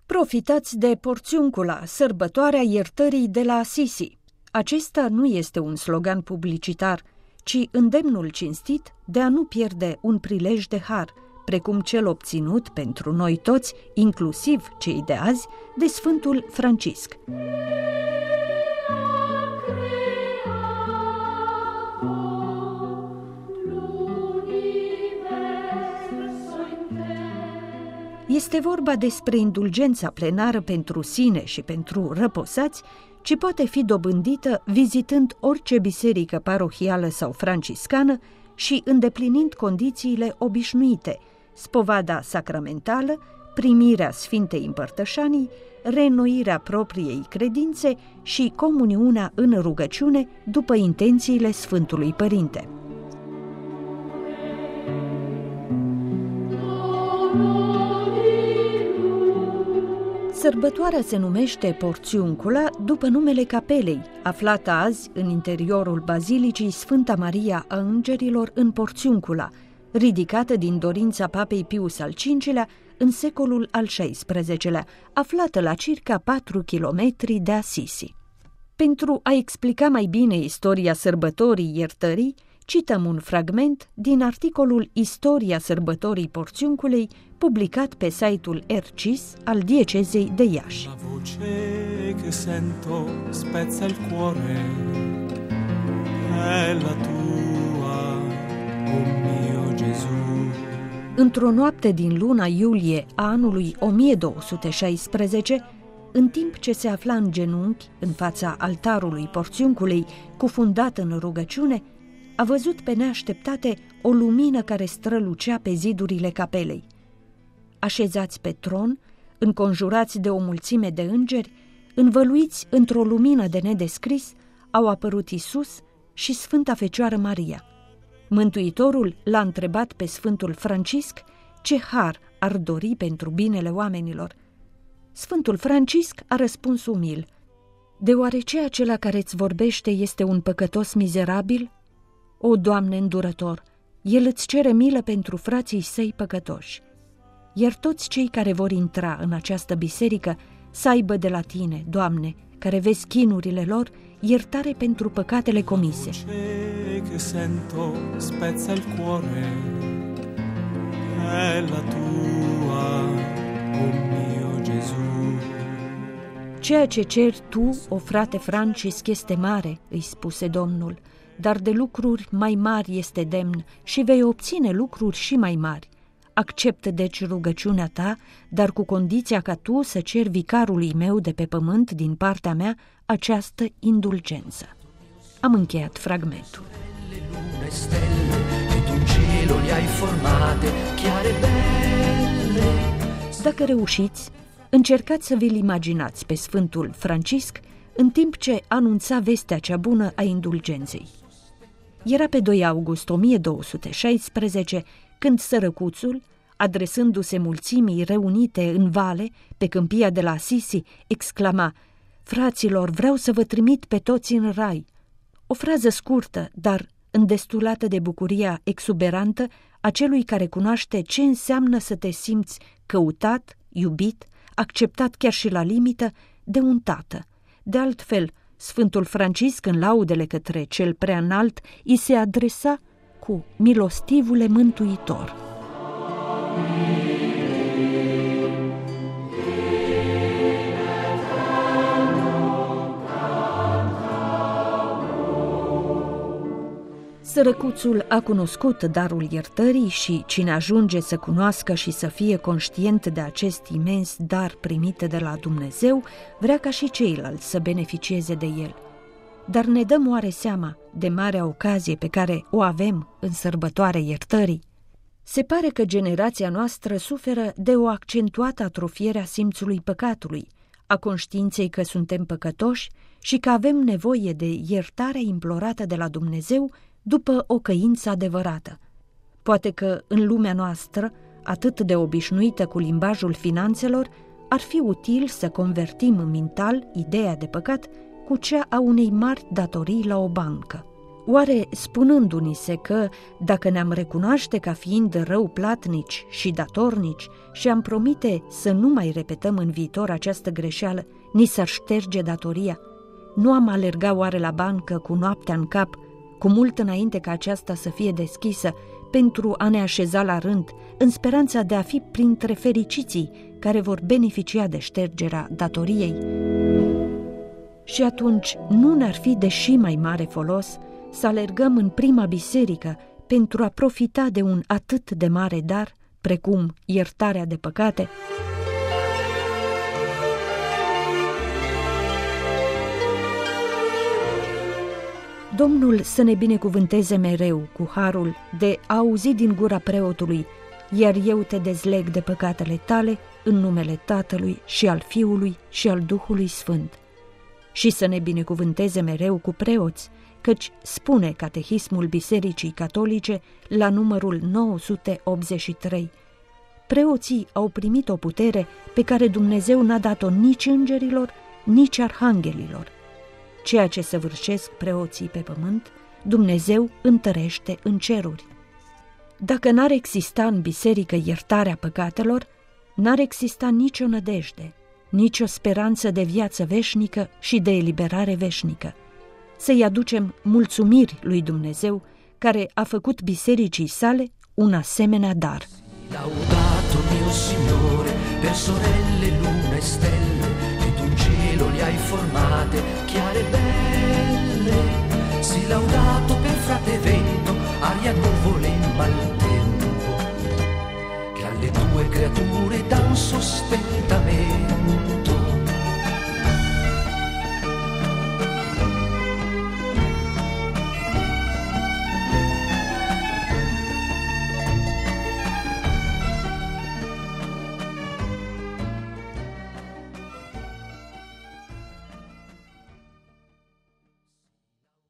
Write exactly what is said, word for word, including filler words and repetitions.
Profitați de porțiuncula, sărbătoarea iertării de la Assisi. Acesta nu este un slogan publicitar, ci îndemnul cinstit de a nu pierde un prilej de har, precum cel obținut pentru noi toți, inclusiv cei de azi, de Sfântul Francisc. Este vorba despre indulgența plenară pentru sine și pentru răposați, ce poate fi dobândită vizitând orice biserică parohială sau franciscană și îndeplinind condițiile obișnuite: spovada sacramentală, primirea Sfintei Împărtășanii, reînnoirea propriei credințe și comuniunea în rugăciune după intențiile Sfântului Părinte. Sărbătoarea se numește Porțiuncula după numele capelei, aflată azi în interiorul Bazilicii Sfânta Maria a Îngerilor în Porțiuncula, ridicată din dorința Papei Pius al cincilea în secolul al șaisprezecelea, aflată la circa patru kilometri de Assisi. Pentru a explica mai bine istoria sărbătorii iertării, cităm un fragment din articolul Istoria sărbătorii Porțiunculei, publicat pe site-ul R C I S al diecezei de Iași. La voce che sento spezza il cuore, è la tua, o mio Gesù. Într-o noapte din luna iulie a anului o mie două sute șaisprezece, în timp ce se afla în genunchi în fața altarului Porțiunculei, cufundat în rugăciune, a văzut pe neașteptate o lumină care strălucea pe zidurile capelei. Așezați pe tron, înconjurați de o mulțime de îngeri, învăluiți într-o lumină de nedescris, au apărut Iisus și Sfânta Fecioară Maria. Mântuitorul l-a întrebat pe Sfântul Francisc ce har ar dori pentru binele oamenilor. Sfântul Francisc a răspuns umil: deoarece acela care îți vorbește este un păcătos mizerabil, o, Doamne îndurător, el îți cere milă pentru frații săi păcătoși. Iar toți cei care vor intra în această biserică să aibă de la tine, Doamne, care vezi chinurile lor, iertare pentru păcatele comise. Ceea ce ceri tu, o frate Francisc, este mare, îi spuse Domnul, dar de lucruri mai mari este demn și vei obține lucruri și mai mari. Acceptă deci rugăciunea ta, dar cu condiția ca tu să ceri vicarului meu de pe pământ din partea mea această indulgență. Am încheiat fragmentul. Dacă reușiți, încercați să vi-l imaginați pe Sfântul Francisc în timp ce anunța vestea cea bună a indulgenței. Era pe doi august o mie două sute șaisprezece, când sărăcuțul, adresându-se mulțimii reunite în vale, pe câmpia de la Assisi, exclama: fraților, vreau să vă trimit pe toți în rai. O frază scurtă, dar îndestulată de bucuria exuberantă a celui care cunoaște ce înseamnă să te simți căutat, iubit, acceptat chiar și la limită de un tată. De altfel, Sfântul Francisc, în laudele către cel preaînalt, îi se adresa cu: milostivule mântuitor. Sărăcuțul a cunoscut darul iertării și cine ajunge să cunoască și să fie conștient de acest imens dar primit de la Dumnezeu, vrea ca și ceilalți să beneficieze de el. Dar ne dăm oare seama de marea ocazie pe care o avem în sărbătoarea iertării? Se pare că generația noastră suferă de o accentuată atrofiere a simțului păcatului, a conștiinței că suntem păcătoși și că avem nevoie de iertarea implorată de la Dumnezeu după o căință adevărată. Poate că în lumea noastră, atât de obișnuită cu limbajul finanțelor, ar fi util să convertim mental ideea de păcat cu cea a unei mari datorii la o bancă. Oare spunându-ni se că, dacă ne-am recunoaște ca fiind răuplatnici și datornici și am promite să nu mai repetăm în viitor această greșeală, ni s-ar șterge datoria? Nu am alergat oare la bancă cu noaptea în cap, cu mult înainte ca aceasta să fie deschisă, pentru a ne așeza la rând, în speranța de a fi printre fericiții care vor beneficia de ștergerea datoriei? Și atunci nu ne-ar fi de și mai mare folos să alergăm în prima biserică pentru a profita de un atât de mare dar, precum iertarea de păcate? Domnul să ne binecuvânteze mereu cu harul de a auzi din gura preotului: iar eu te dezleg de păcatele tale în numele Tatălui și al Fiului și al Duhului Sfânt. Și să ne binecuvânteze mereu cu preoți, căci spune Catehismul Bisericii Catolice la numărul nouă sute optzeci și trei: preoții au primit o putere pe care Dumnezeu n-a dat-o nici îngerilor, nici arhanghelilor. Ceea ce săvârșesc preoții pe pământ, Dumnezeu întărește în ceruri. Dacă n-ar exista în biserică iertarea păcatelor, n-ar exista nicio nădejde, nicio speranță de viață veșnică și de eliberare veșnică. Să-i aducem mulțumiri lui Dumnezeu, care a făcut bisericii sale un asemenea dar. Laudato mio Signore, per sorelle, luna e stelle, che tu in cielo li hai formate, chiare e belle. Si laudato per frate vento, aria, nuvole e maltempo, che alle tue creature dan sostegno.